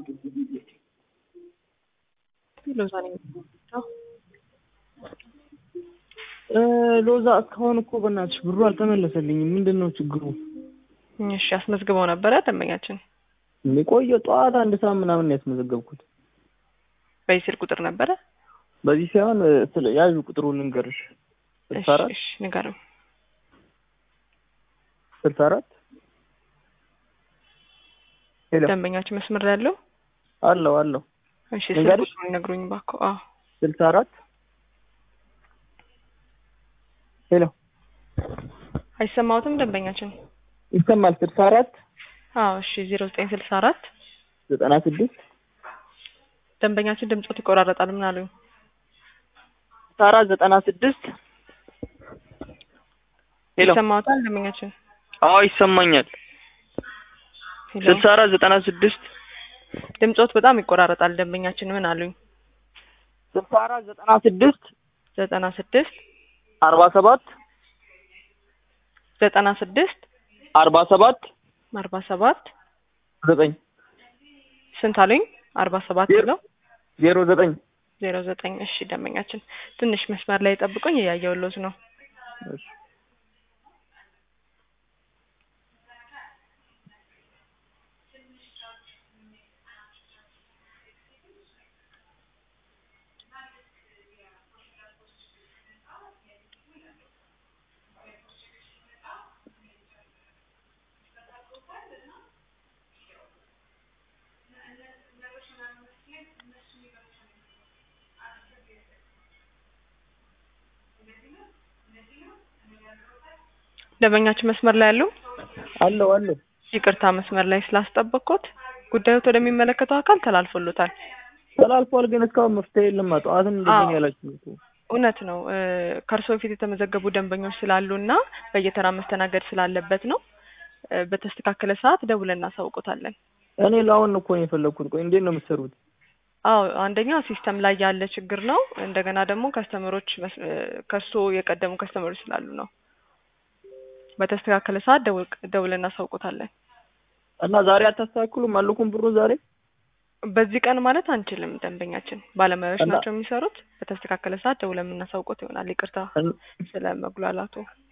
ሎዛ ነኝ። ሎዛ እስካሁን እኮ በእናትሽ ብሩ አልተመለሰልኝም። ምንድነው ችግሩ? እሺ አስመዝግበው ነበረ ደንበኛችን? ቆየ ጠዋት አንድ ሰዓት ምናምን ያስመዘገብኩት። በዚህ ስልክ ቁጥር ነበረ? በዚህ ሳይሆን ስለ ያዡ ቁጥሩን ልንገርሽ። 64 እሺ ንገረው። 64 ሄሎ ደንበኛችን መስመር ላይ ያለው አለው። እሺ ስልክ ቁጥሩን ይነግሩኝ ባኮ። 64 ሄሎ አይሰማውትም ደንበኛችን? ይሰማል። 64 እሺ 0964 96 ደንበኛችን ድምጽ ይቆራረጣል። ምን አሉኝ? 64 96 ሄሎ ይሰማውታል ደንበኛችን? ይሰማኛል። 64 96 ድምጾት በጣም ይቆራረጣል። ደንበኛችን ምን አሉኝ? 64 96 96 47 96 47 47 9 ስንት አሉኝ? 47 ነው 09 09። እሺ ደንበኛችን ትንሽ መስመር ላይ ጠብቁኝ፣ እያየሁልዎት ነው። እሺ ደንበኛችን መስመር ላይ አለው ይቅርታ መስመር ላይ ስላስጠበቅኩት ጉዳዩት ወደሚመለከተው አካል ተላልፎልዎታል። ተላልፏል፣ ግን እስካሁን መፍትሄ የለም። ጠዋትም እንደዚህ ያላችሁ እውነት ነው። ከእርሶ በፊት የተመዘገቡ ደንበኞች ስላሉና በየተራ መስተናገድ ስላለበት ነው። በተስተካከለ ሰዓት ደውለን እናሳውቆታለን። እኔ ለአሁን እኮ ነው የፈለኩት። ቆይ እንዴት ነው የምትሰሩት? አንደኛ ሲስተም ላይ ያለ ችግር ነው። እንደገና ደግሞ ከስተመሮች ከእርሶ የቀደሙ ከስተመሮች ስላሉ ነው። በተስተካከለ ሰዓት ደውለን እናሳውቆታለን። እና ዛሬ አታስተካክሉም? አልኩም ብሩን ዛሬ በዚህ ቀን ማለት አንችልም። ደንበኛችን ባለሙያዎች ናቸው የሚሰሩት። በተስተካከለ ሰዓት ደውለን የምናሳውቆት ይሆናል። ይቅርታ ስለ መጉላላቱ።